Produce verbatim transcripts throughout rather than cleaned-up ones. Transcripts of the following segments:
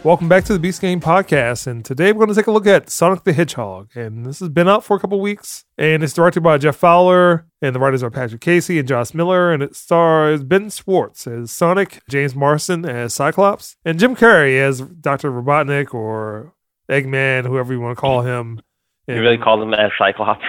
Welcome back to the Beast Game Podcast, and today we're going to take a look at Sonic the Hedgehog. And this has been out for a couple weeks, and it's directed by Jeff Fowler, and the writers are Patrick Casey and Josh Miller, and it stars Ben Schwartz as Sonic, James Marsden as Cyclops, and Jim Carrey as Doctor Robotnik or Eggman, whoever you want to call him. And you really call him as Cyclops?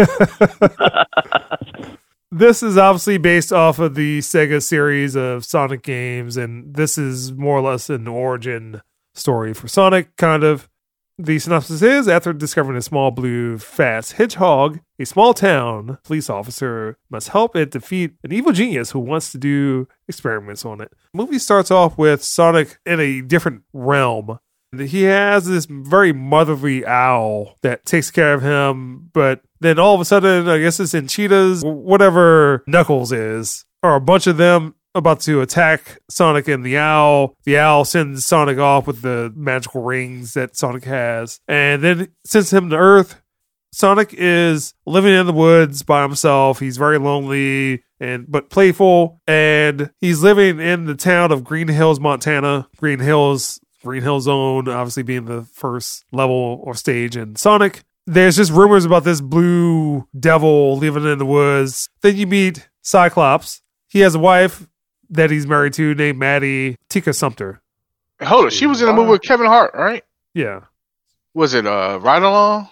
This is obviously based off of the Sega series of Sonic games, and this is more or less an origin story for Sonic, kind of. The synopsis is, after discovering a small blue fast hedgehog, a small town police officer must help it defeat an evil genius who wants to do experiments on it. The movie starts off with Sonic in a different realm. He has this very motherly owl that takes care of him, but then all of a sudden, I guess it's in Cheetahs, whatever Knuckles is, or a bunch of them about to attack Sonic and the owl. The owl sends Sonic off with the magical rings that Sonic has, and then sends him to Earth. Sonic is living in the woods by himself. He's very lonely and but playful, and he's living in the town of Green Hills, Montana. Green Hills, Green Hill Zone, obviously being the first level or stage in Sonic. There's just rumors about this blue devil living in the woods. Then you meet Cyclops. He has a wife that he's married to named Maddie Tika Sumter. Hold on, she was in a movie with Kevin Hart, right? Yeah. Was it uh, Ride Along?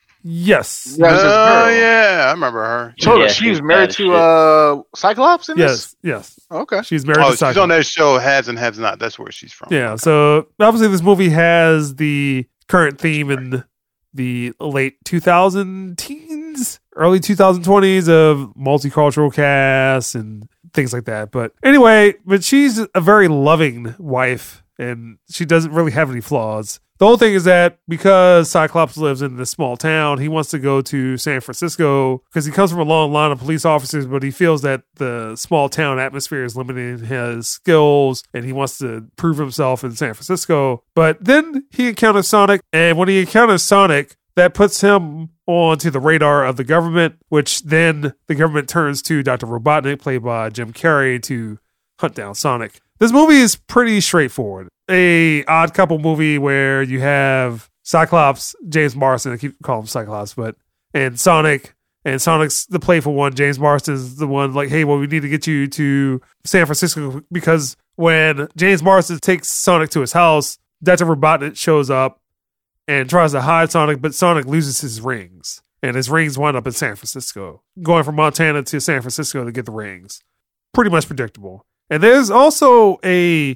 Yes. Yeah, Oh, yeah, I remember her. Hold Yeah, on, she was she's married bad to uh, Cyclops in Yes. this? Yes. Okay. She's married Oh, to she's Cyclops. on that show, Has and Has Not. That's where she's from. Yeah. So obviously this movie has the current theme in the late two thousand teens, early twenty twenties of multicultural casts and things like that. But anyway, but she's a very loving wife, and she doesn't really have any flaws. The whole thing is that because Cyclops lives in this small town, he wants to go to San Francisco because he comes from a long line of police officers, but he feels that the small town atmosphere is limiting his skills, and he wants to prove himself in San Francisco. But then he encounters Sonic, and when he encounters Sonic, that puts him onto the radar of the government, which then the government turns to Doctor Robotnik, played by Jim Carrey, to hunt down Sonic. This movie is pretty straightforward. A odd couple movie where you have Cyclops, James Marsden, I keep calling him Cyclops, but, and Sonic, and Sonic's the playful one. James Marsden's the one like, hey, well, we need to get you to San Francisco, because when James Marsden takes Sonic to his house, Doctor Robotnik shows up and tries to hide Sonic, but Sonic loses his rings, and his rings wind up in San Francisco. Going from Montana to San Francisco to get the rings. Pretty much predictable. And there's also a,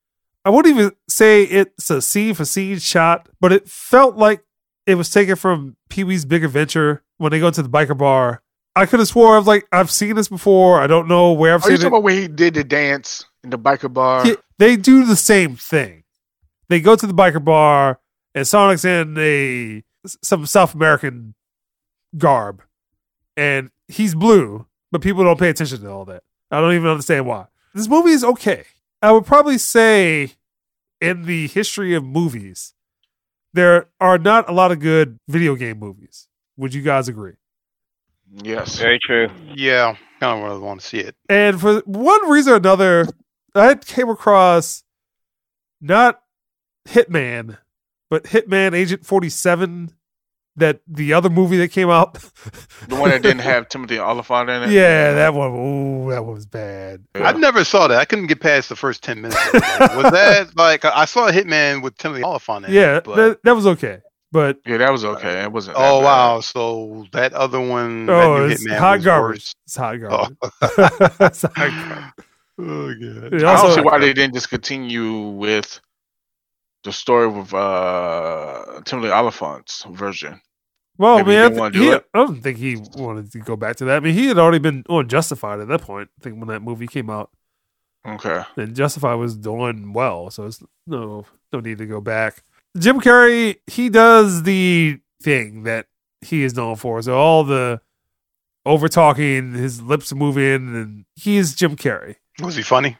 I wouldn't even say it's a scene for scene shot, but it felt like it was taken from Pee-wee's Big Adventure when they go to the biker bar. I could have swore I was like, I've seen this before. I don't know where I've Are you seen talking it. about when he did the dance in the biker bar? Yeah, they do the same thing. They go to the biker bar, and Sonic's in a some South American garb, and he's blue, but people don't pay attention to all that. I don't even understand why. This movie is okay. I would probably say in the history of movies, there are not a lot of good video game movies. Would you guys agree? Yes. Very true. Yeah, kind of really want to see it. And for one reason or another, I came across not Hitman, but Hitman Agent forty-seven, that the other movie that came out. The one that didn't have Timothy Oliphant in it? Yeah, that one. Ooh, that one was bad. Yeah. I never saw that. I couldn't get past the first ten minutes. Of it. Was that like I saw Hitman with Timothy Oliphant in Yeah, it? but- that, that was okay. But Yeah, that was okay. It wasn't. that Oh bad. wow! So that other one, oh, that new it's Hitman hot was garbage. worse. It's hot Oh, garbage. It's hot garbage. oh god! It I also- don't see why they didn't just continue with the story with uh, Timothy Oliphant's version. Well, Maybe he man, didn't wanna he, do it. I don't think he wanted to go back to that. I mean, he had already been on Justified at that point. I think when that movie came out, Okay. and Justified was doing well, so it's no no need to go back. Jim Carrey, he does the thing that he is known for. So all the over talking, his lips are moving, and he is Jim Carrey. Was he funny?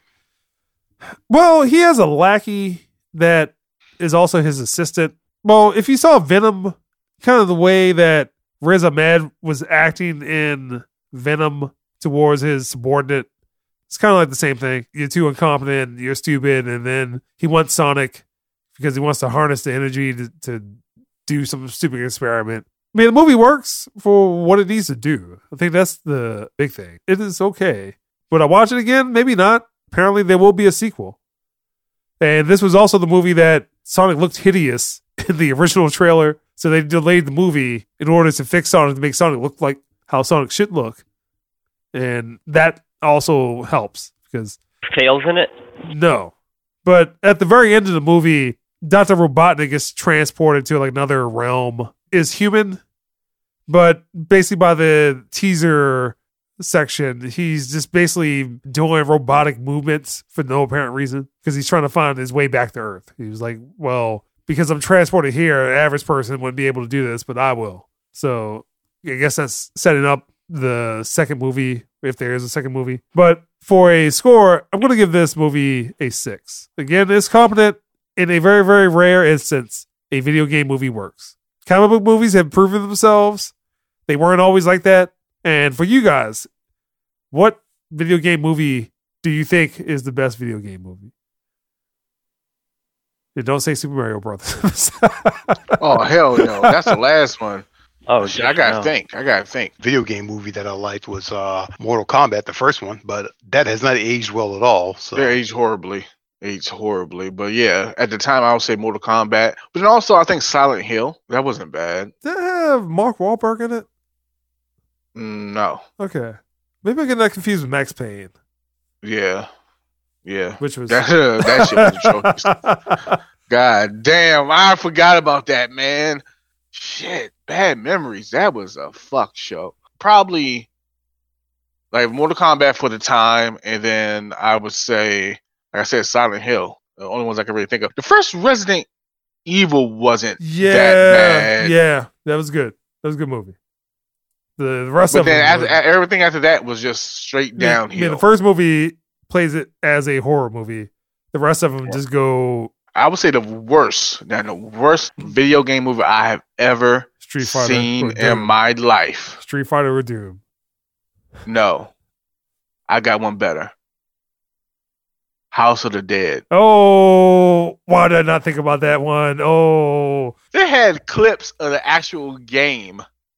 Well, he has a lackey that is also his assistant. Well, if you saw Venom, kind of the way that Riz Ahmed was acting in Venom towards his subordinate, it's kind of like the same thing. You're too incompetent, you're stupid, and then he wants Sonic because he wants to harness the energy to, to do some stupid experiment. I mean, the movie works for what it needs to do. I think that's the big thing. It is okay. Would I watch it again? Maybe not. Apparently, there will be a sequel. And this was also the movie that Sonic looked hideous in the original trailer. So they delayed the movie in order to fix Sonic to make Sonic look like how Sonic should look. And that also helps because... Tails in it? No. But at the very end of the movie, Doctor Robotnik gets transported to like another realm. Is human, but basically by the teaser section, he's just basically doing robotic movements for no apparent reason because he's trying to find his way back to Earth. He was like, well, because I'm transported here, an average person wouldn't be able to do this, but I will. So I guess that's setting up the second movie, if there is a second movie. But for a score, I'm going to give this movie a six. Again, it's competent. In a very, very rare instance, a video game movie works. Comic book movies have proven themselves. They weren't always like that. And for you guys, what video game movie do you think is the best video game movie? And don't say Super Mario Brothers. Oh, hell no. That's the last one. Oh, Shit, I gotta no. think. I gotta think. Video game movie that I liked was uh, Mortal Kombat, the first one, but that has not aged well at all. So They aged horribly. Aged horribly. But yeah, at the time, I would say Mortal Kombat. But then also, I think Silent Hill. That wasn't bad. Did it have Mark Wahlberg in it? Mm, no. Okay. Maybe I get that confused with Max Payne, Yeah. Yeah. which was... That, uh, that shit was atrocious. God damn. I forgot about that, man. Shit. Bad memories. That was a fuck show. Probably like Mortal Kombat for the time. And then I would say, like I said, Silent Hill. The only ones I can really think of. The first Resident Evil wasn't yeah, that bad. yeah, that was good. That was a good movie. The, the rest But of then them after, were- everything after that was just straight Yeah, downhill. I mean, the first movie plays it as a horror movie. The rest of them just go I would say the worst, now the worst video game movie I have ever Street Fighter seen or in Doom. my life. Street Fighter or Doom. No. I got one better. House of the Dead. Oh, why did I not think about that one? Oh, They had clips of the actual game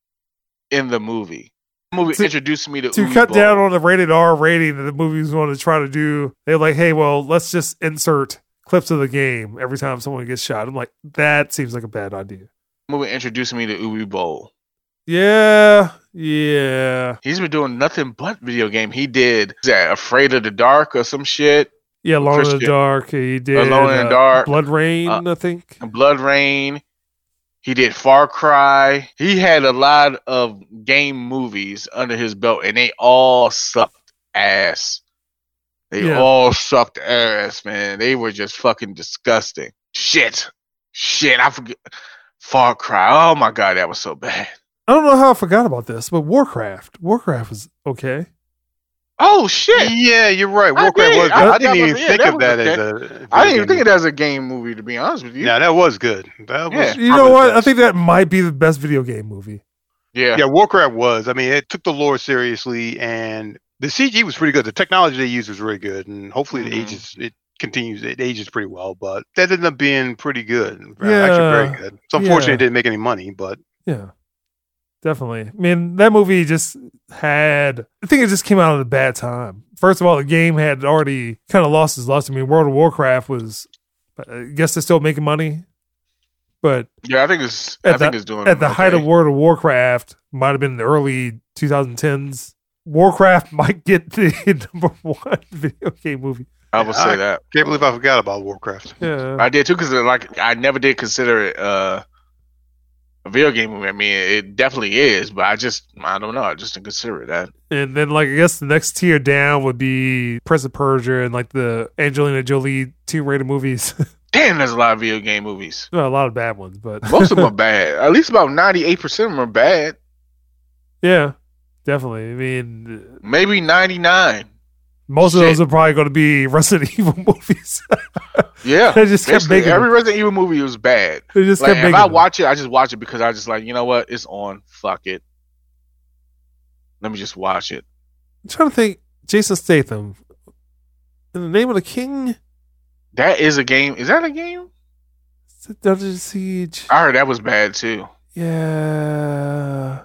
in the movie. The movie To- introduced me to to Uwe cut Boll. down on the rated R rating that the movie was going to try to do, they're like, hey, well, let's just insert clips of the game every time someone gets shot. I'm like, that seems like a bad idea. The movie introduced me to Uwe Boll. Yeah, yeah. He's been doing nothing but video game. He did is that Afraid of the Dark or some shit. Yeah, Alone in the Christian- Dark. He did Alone in the uh, Dark. Blood Rain, Uh, I think. Blood Rain. He did Far Cry. He had a lot of game movies under his belt, and they all sucked ass. They Yeah. all sucked ass, man. They were just fucking disgusting. Shit. Shit. I forget. Far Cry. Oh my God, that was so bad. I don't know how I forgot about this, but Warcraft. Warcraft was okay. Oh shit. yeah, you're right. I Warcraft did. was. I- I, I didn't was- even yeah, think that of was that okay. as a. I didn't even video think game it as a game movie, to be honest with you. Yeah, that was good. That was Yeah. You probably know the what? I best. think that might be the best video game movie. Yeah. Yeah, Warcraft was. I mean, it took the lore seriously, and the C G was pretty good. The technology they used was really good, and hopefully Mhm. it ages. It continues. It ages pretty well, but that ended up being pretty good. Yeah. Actually, very good. It's unfortunate Yeah. it didn't make any money, but Yeah, definitely. I mean, that movie just had, I think it just came out at a bad time. First of all, the game had already kind of lost its luster. I mean, World of Warcraft was, I guess they're still making money, but Yeah, I think it's At I think the- it's doing at the height okay. of World of Warcraft, might have been in the early twenty tens. Warcraft might get the number one video game movie. I would Yeah, say I- that. can't believe I forgot about Warcraft. Yeah. I did too, because like I never did consider it uh, a video game movie. I mean, it definitely is, but I just I don't know. I just didn't consider it that. And then, like, I guess the next tier down would be Prince of Persia and, like, the Angelina Jolie Tomb Raider movies. Damn, there's a lot of video game movies. Well, a lot of bad ones, but Most of them are bad. At least about ninety-eight percent of them are bad. yeah, definitely. I mean, Maybe ninety-nine. most of Shit. those are probably going to be Resident Evil movies. Yeah. They just kept Basically, making every them. Resident Evil movie was bad. They just Like, kept if making I them. watch it, I just watch it because I just like, you know what? It's on. Fuck it. Let me just watch it. I'm trying to think. Jason Statham. In the Name of the King? That is a game. Is that a game? Is it Dungeon Siege? I heard that was bad too. Yeah.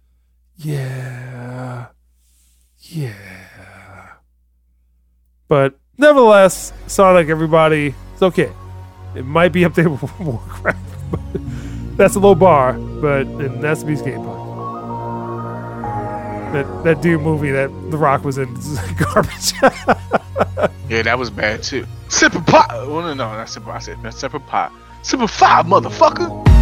Yeah. Yeah. But nevertheless, Sonic, everybody, it's okay. It might be up there with Warcraft, but that's a low bar. But and that's the Beast Game Punk. That that Doom movie that The Rock was in is garbage. Yeah, that was bad too. Sipper pot. Oh, no, no, not Sipper. I said that's Sipper pot. Sipper five, motherfucker.